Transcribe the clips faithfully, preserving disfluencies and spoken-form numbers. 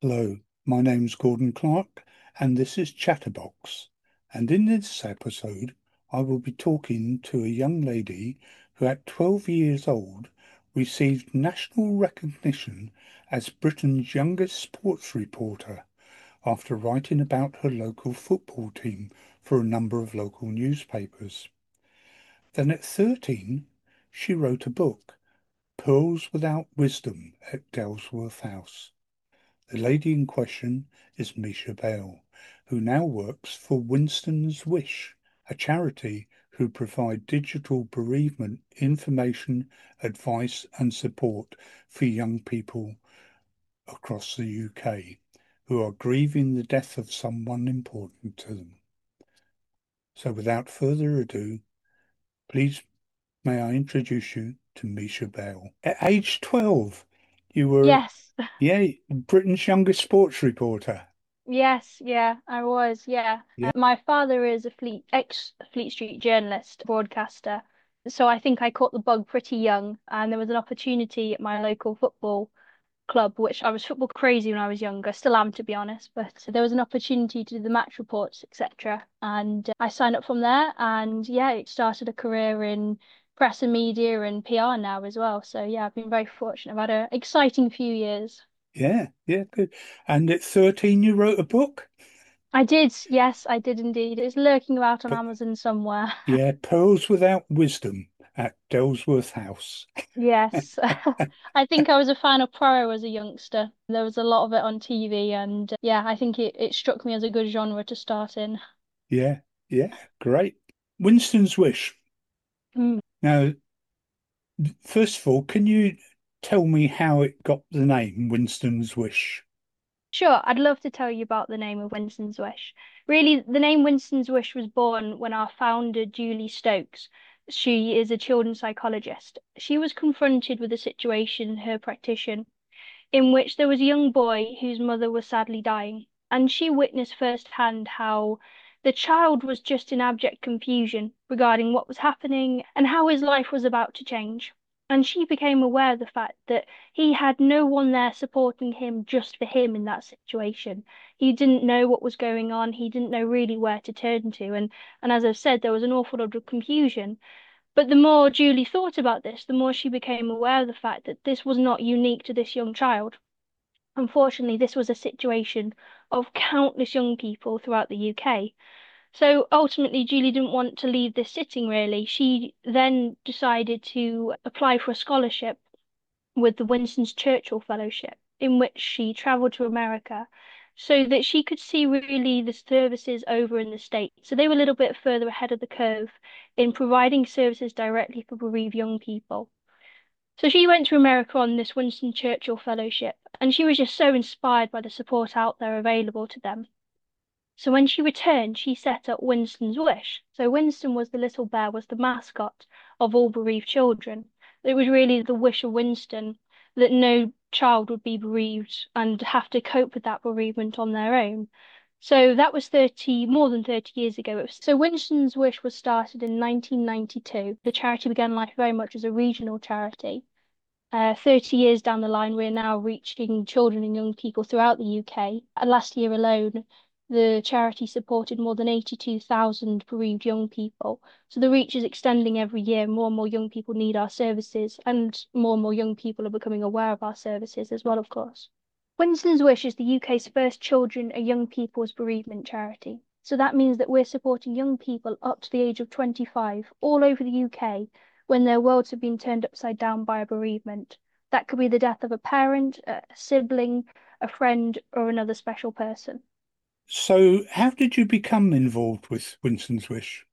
Hello, my name's Gordon Clark, and this is Chatterbox. And in this episode, I will be talking to a young lady who, at twelve years old, received national recognition as Britain's youngest sports reporter after writing about her local football team for a number of local newspapers. Then, at thirteen, she wrote a book, Pearls Without Wisdom, at Dellsworth House. The lady in question is Misha Bell, who now works for Winston's Wish, a charity who provide digital bereavement information, advice and support for young people across the U K who are grieving the death of someone important to them. So without further ado, please may I introduce you to Misha Bell. At age twelve, you were, Yes, yeah, Britain's youngest sports reporter. yes, yeah, I was, yeah. Yeah. Uh, my father is a Fleet ex Fleet Street journalist, broadcaster. So I think I caught the bug pretty young, and there was an opportunity at my local football club, which I was football crazy when I was younger, still am to be honest, but there was an opportunity to do the match reports, et cetera. And uh, I signed up from there, and yeah, it started a career in press and media and P R now as well. So yeah, I've been very fortunate. I've had an exciting few years. Yeah, yeah, good. And at thirteen, you wrote a book? I did, yes, I did indeed. It's lurking about on But Amazon somewhere. yeah, Pearls Without Wisdom at Dellsworth House. Yes. I think I was a fan of Poirot as a youngster. There was a lot of it on T V, and uh, yeah, I think it, it struck me as a good genre to start in. Yeah, yeah, great. Winston's Wish. Mm. Now, first of all, can you tell me how it got the name Winston's Wish? Sure, I'd love to tell you about the name of Winston's Wish. Really, the name Winston's Wish was born when our founder, Julie Stokes, she is a children's psychologist. She was confronted with a situation in her practitioner in which there was a young boy whose mother was sadly dying, and she witnessed firsthand how the child was just in abject confusion regarding what was happening and how his life was about to change. And she became aware of the fact that he had no one there supporting him just for him in that situation. He didn't know what was going on, he didn't know really where to turn to, and, and as I've said, there was an awful lot of confusion. But the more Julie thought about this, the more she became aware of the fact that this was not unique to this young child. Unfortunately, this was a situation of countless young people throughout the U K. So ultimately, Julie didn't want to leave this sitting really. She then decided to apply for a scholarship with the Winston Churchill Fellowship, in which she travelled to America so that she could see really the services over in the States. So they were a little bit further ahead of the curve in providing services directly for bereaved young people. So she went to America on this Winston Churchill Fellowship, and she was just so inspired by the support out there available to them. So when she returned, she set up Winston's Wish. So Winston was the little bear, was the mascot of all bereaved children. It was really the wish of Winston that no child would be bereaved and have to cope with that bereavement on their own. So that was thirty, more than thirty years ago. It was, so Winston's Wish was started in nineteen ninety-two. The charity began life very much as a regional charity. Uh, thirty years down the line, we're now reaching children and young people throughout the U K. And last year alone, the charity supported more than eighty-two thousand bereaved young people. So the reach is extending every year. More and more young people need our services, and more and more young people are becoming aware of our services as well, of course. Winston's Wish is the U K's first children and young people's bereavement charity. So that means that we're supporting young people up to the age of twenty-five all over the U K when their worlds have been turned upside down by a bereavement. That could be the death of a parent, a sibling, a friend, or another special person. So, how did you become involved with Winston's Wish?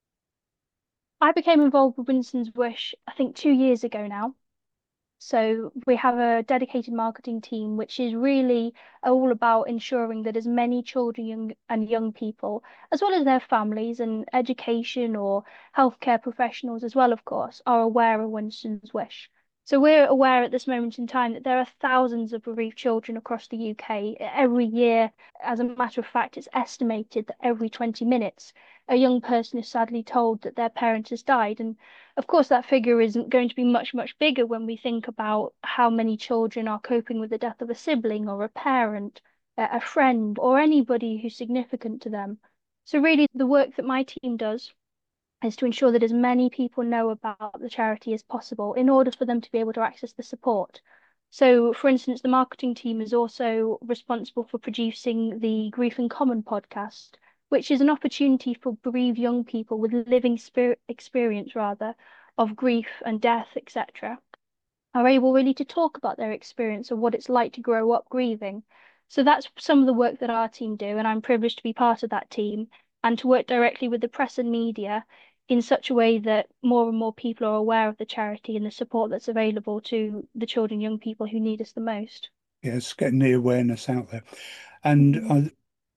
I became involved with Winston's Wish, I think, two years ago now. So we have a dedicated marketing team, which is really all about ensuring that as many children young, and young people, as well as their families and education or healthcare professionals as well, of course, are aware of Winston's Wish. So we're aware at this moment in time that there are thousands of bereaved children across the U K every year. As a matter of fact, it's estimated that every twenty minutes, a young person is sadly told that their parent has died. And of course, that figure isn't going to be much, much bigger when we think about how many children are coping with the death of a sibling or a parent, a a friend, or anybody who's significant to them. So really, the work that my team does is to ensure that as many people know about the charity as possible in order for them to be able to access the support. So, for instance, the marketing team is also responsible for producing the Grief in Common podcast, which is an opportunity for bereaved young people with living spirit experience, rather, of grief and death, et cetera, are able really to talk about their experience of what it's like to grow up grieving. So that's some of the work that our team do, and I'm privileged to be part of that team and to work directly with the press and media in such a way that more and more people are aware of the charity and the support that's available to the children and young people who need us the most. Yes, getting the awareness out there. And Mhm. I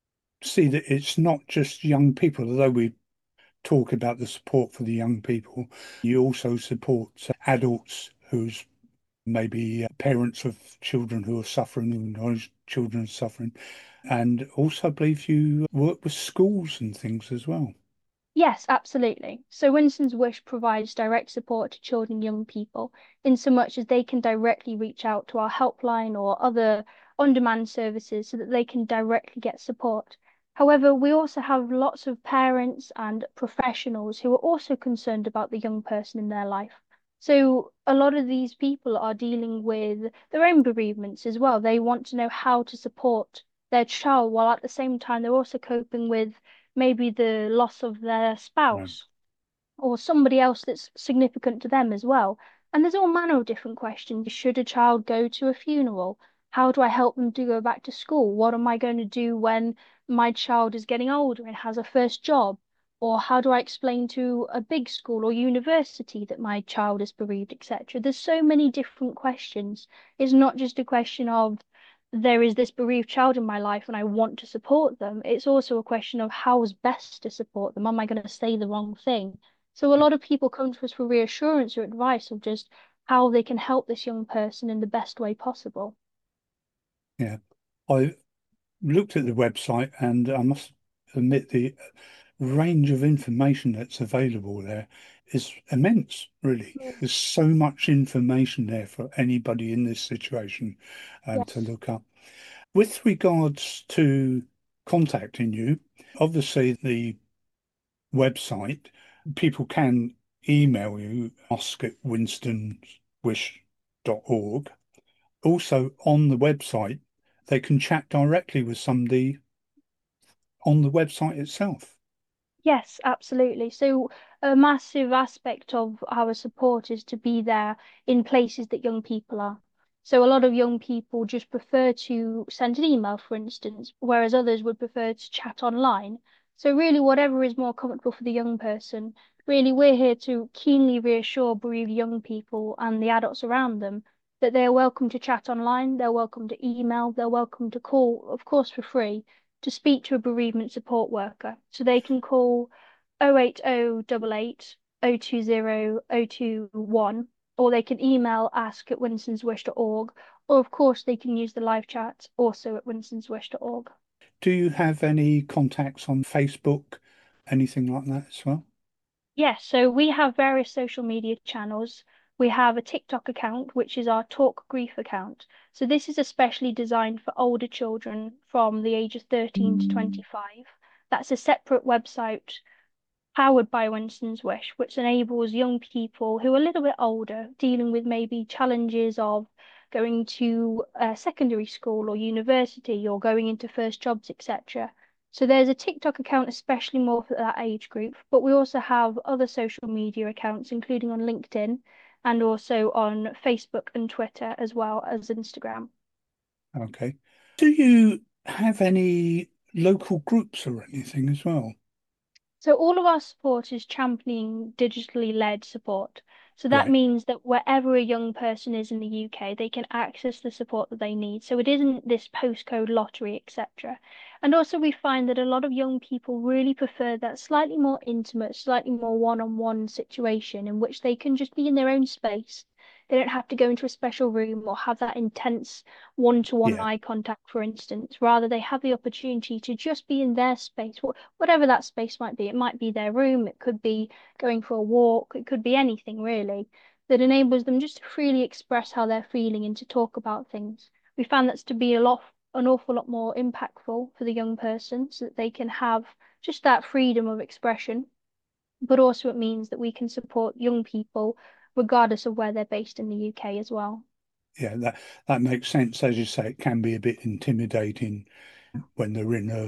see that it's not just young people, although we talk about the support for the young people, you also support adults whose maybe uh, parents of children who are suffering and those children are suffering. And also, I believe you work with schools and things as well. Yes, absolutely. So Winston's Wish provides direct support to children and young people in so much as they can directly reach out to our helpline or other on-demand services so that they can directly get support. However, we also have lots of parents and professionals who are also concerned about the young person in their life. So a lot of these people are dealing with their own bereavements as well. They want to know how to support their child while at the same time they're also coping with maybe the loss of their Right. spouse or somebody else that's significant to them as well. And there's all manner of different questions. Should a child go to a funeral? How do I help them to go back to school? What am I going to do when my child is getting older and has a first job? Or how do I explain to a big school or university that my child is bereaved, et cetera. There's so many different questions. It's not just a question of there is this bereaved child in my life and I want to support them. It's also a question of how is best to support them. Am I going to say the wrong thing? So a lot of people come to us for reassurance or advice of just how they can help this young person in the best way possible. Yeah. I looked at the website and I must admit the range of information that's available there is immense, really. Mm. There's so much information there for anybody in this situation um, to Yes. look up. With regards to contacting you, obviously the website, people can email you, ask at winstonswish dot org. Also on the website, they can chat directly with somebody on the website itself. Yes, absolutely. So a massive aspect of our support is to be there in places that young people are. So a lot of young people just prefer to send an email, for instance, whereas others would prefer to chat online. So really, whatever is more comfortable for the young person, really, we're here to keenly reassure bereaved young people and the adults around them that they are welcome to chat online, they're welcome to email, they're welcome to call, of course, for free to speak to a bereavement support worker. So they can call oh eight oh eight eight, oh two oh, oh two one, or they can email ask at winstonswish dot org, or of course they can use the live chat also at winstonswish dot org. Do you have any contacts on Facebook, anything like that as well? Yes, so we have various social media channels. We have a TikTok account, which is our Talk Grief account. So this is especially designed for older children from the age of thirteen to twenty-five. That's a separate website powered by Winston's Wish, which enables young people who are a little bit older, dealing with maybe challenges of going to uh, secondary school or university or going into first jobs, et cetera. So there's a TikTok account especially more for that age group, but we also have other social media accounts, including on LinkedIn and also on Facebook and Twitter as well as Instagram. Okay. Do you have any local groups or anything as well? So all of our support is championing digitally led support. So that Right. means that wherever a young person is in the U K, they can access the support that they need. So it isn't this postcode lottery, et cetera. And also we find that a lot of young people really prefer that slightly more intimate, slightly more one-on-one situation in which they can just be in their own space, They don't have to go into a special room or have that intense one-to-one Yeah, eye contact, for instance. Rather, they have the opportunity to just be in their space, wh- whatever that space might be. It might be their room, it could be going for a walk, it could be anything really that enables them just to freely express how they're feeling and to talk about things. We found that's to be a lot, an awful lot more impactful for the young person so that they can have just that freedom of expression, but also it means that we can support young people regardless of where they're based in the U K as well. yeah, that that makes sense. As you say, it can be a bit intimidating when they're in a,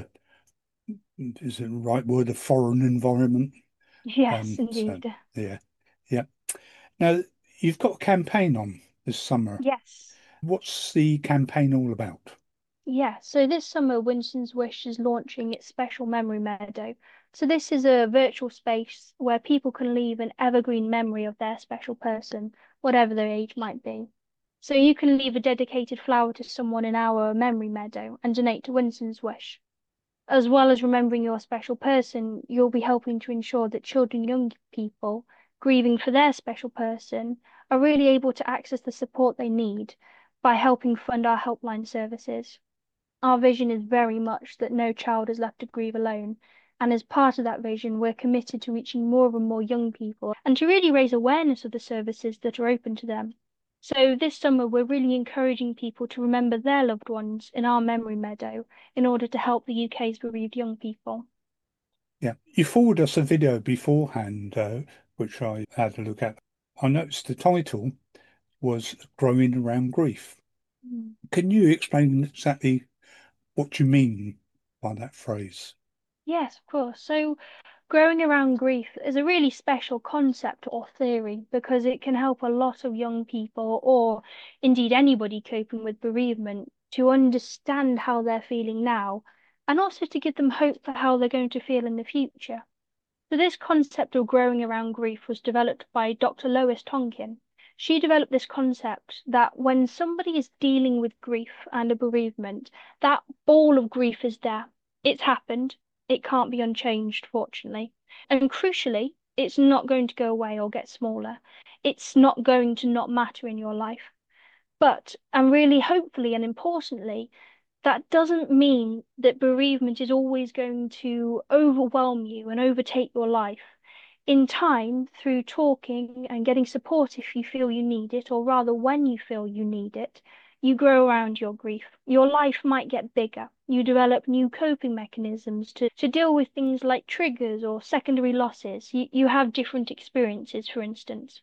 is it the right word, a foreign environment. Yes, Um, so indeed. yeah, yeah. Now you've got a campaign on this summer. Yes. What's the campaign all about? Yeah, so this summer, Winston's Wish is launching its special memory meadow. So this is a virtual space where people can leave an evergreen memory of their special person, whatever their age might be. So you can leave a dedicated flower to someone in our memory meadow and donate to Winston's Wish. As well as remembering your special person, you'll be helping to ensure that children and young people grieving for their special person are really able to access the support they need by helping fund our helpline services. Our vision is very much that no child is left to grieve alone. And as part of that vision, we're committed to reaching more and more young people and to really raise awareness of the services that are open to them. So this summer, we're really encouraging people to remember their loved ones in our memory meadow in order to help the U K's bereaved young people. Yeah, you forwarded us a video beforehand, uh, which I had a look at. I noticed the title was Growing Around Grief. Mm. Can you explain exactly what you mean by that phrase? Yes, of course. So growing around grief is a really special concept or theory because it can help a lot of young people, or indeed anybody coping with bereavement, to understand how they're feeling now and also to give them hope for how they're going to feel in the future. So, this concept of growing around grief was developed by Doctor Lois Tonkin. She developed this concept that when somebody is dealing with grief and a bereavement, that ball of grief is there. It's happened. It can't be unchanged, fortunately. And crucially, it's not going to go away or get smaller. It's not going to not matter in your life. But, and really hopefully and importantly, that doesn't mean that bereavement is always going to overwhelm you and overtake your life. In time, through talking and getting support if you feel you need it, or rather when you feel you need it, you grow around your grief. Your life might get bigger. You develop new coping mechanisms to, to deal with things like triggers or secondary losses. You, you have different experiences, for instance.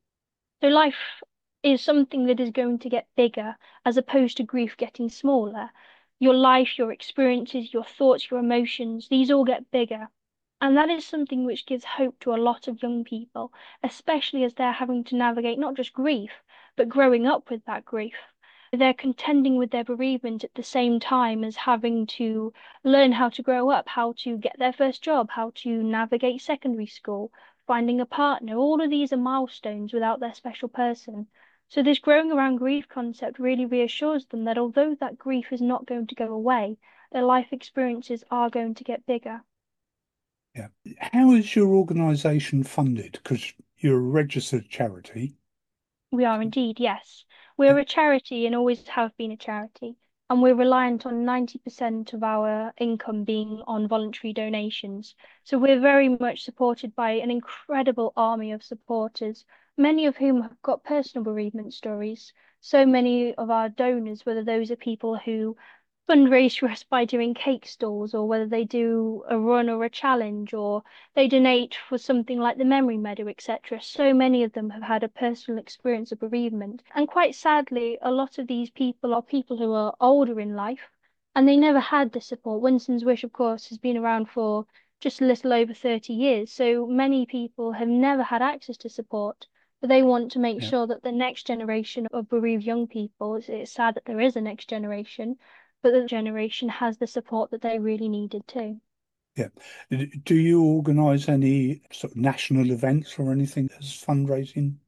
So life is something that is going to get bigger as opposed to grief getting smaller. Your life, your experiences, your thoughts, your emotions, these all get bigger. And that is something which gives hope to a lot of young people, especially as they're having to navigate not just grief, but growing up with that grief. They're contending with their bereavement at the same time as having to learn how to grow up, how to get their first job, how to navigate secondary school, finding a partner. All of these are milestones without their special person. So this growing around grief concept really reassures them that although that grief is not going to go away, their life experiences are going to get bigger. Yeah. How is your organisation funded? Because you're a registered charity. We are indeed, yes. We're a charity and always have been a charity, and we're reliant on ninety percent of our income being on voluntary donations. So we're very much supported by an incredible army of supporters, many of whom have got personal bereavement stories. So many of our donors, whether those are people who fundraise for us by doing cake stalls, or whether they do a run or a challenge, or they donate for something like the Memory Meadow, et cetera. So many of them have had a personal experience of bereavement. And quite sadly, a lot of these people are people who are older in life and they never had the support. Winston's Wish, of course, has been around for just a little over thirty years. So many people have never had access to support. But they want to make Yeah, sure that the next generation of bereaved young people, it's, it's sad that there is a next generation, but the generation has the support that they really needed too. yeah. D- Do you organise any sort of national events or anything as fundraising?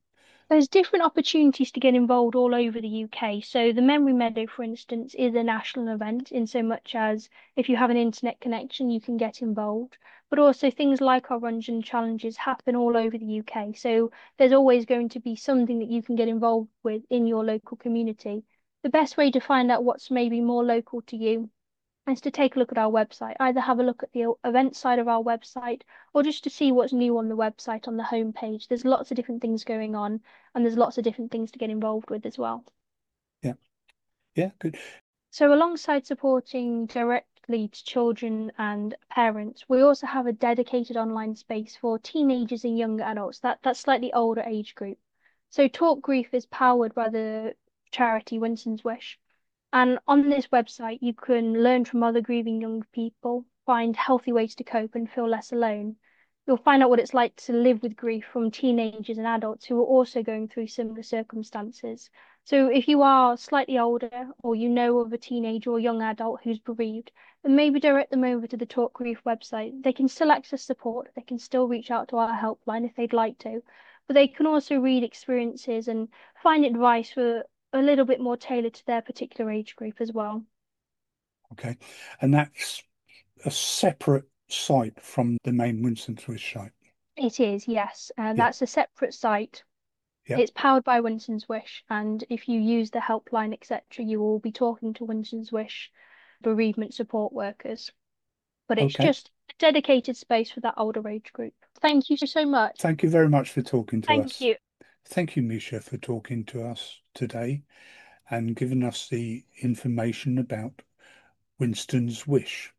There's different opportunities to get involved all over the U K. So the Memory Meadow, for instance, is a national event in so much as if you have an internet connection, you can get involved. But also things like our runs and challenges happen all over the U K. So there's always going to be something that you can get involved with in your local community. The best way to find out what's maybe more local to you is to take a look at our website. Either have a look at the event side of our website or just to see what's new on the website on the homepage. There's lots of different things going on and there's lots of different things to get involved with as well. Yeah. Yeah, good. So alongside supporting directly to children and parents, we also have a dedicated online space for teenagers and young adults, that, that slightly older age group. So Talk Grief is powered by the charity Winston's Wish. And on this website, you can learn from other grieving young people, find healthy ways to cope and feel less alone. You'll find out what it's like to live with grief from teenagers and adults who are also going through similar circumstances. So if you are slightly older or you know of a teenager or young adult who's bereaved, then maybe direct them over to the Talk Grief website. They can still access support, they can still reach out to our helpline if they'd like to, but they can also read experiences and find advice for a little bit more tailored to their particular age group as well. Okay. And that's a separate site from the main Winston's Wish site. It is, yes. And Yeah. that's a separate site. Yeah. It's powered by Winston's Wish. And if you use the helpline, et cetera, you will be talking to Winston's Wish bereavement support workers. But it's Okay. just a dedicated space for that older age group. Thank you so much. Thank you very much for talking to Thank us. you. Thank you, Misha, for talking to us today and giving us the information about Winston's Wish.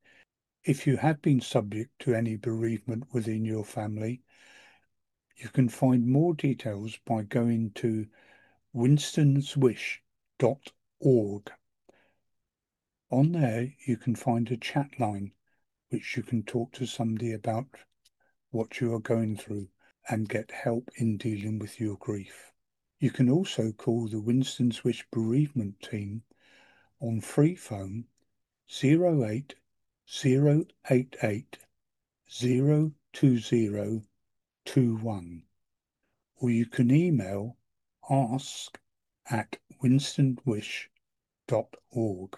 If you have been subject to any bereavement within your family, you can find more details by going to winstons wish dot org. On there, you can find a chat line which you can talk to somebody about what you are going through and get help in dealing with your grief. You can also call the Winston's Wish bereavement team on free phone zero eight zero eight eight zero two zero two one, or you can email ask at winstonswish dot org.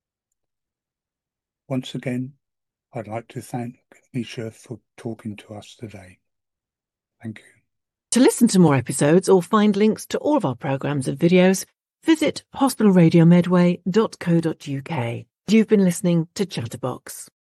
Once again, I'd like to thank Misha for talking to us today. Thank you. To listen to more episodes or find links to all of our programmes and videos, visit hospital radio medway dot co dot uk. You've been listening to Chatterbox.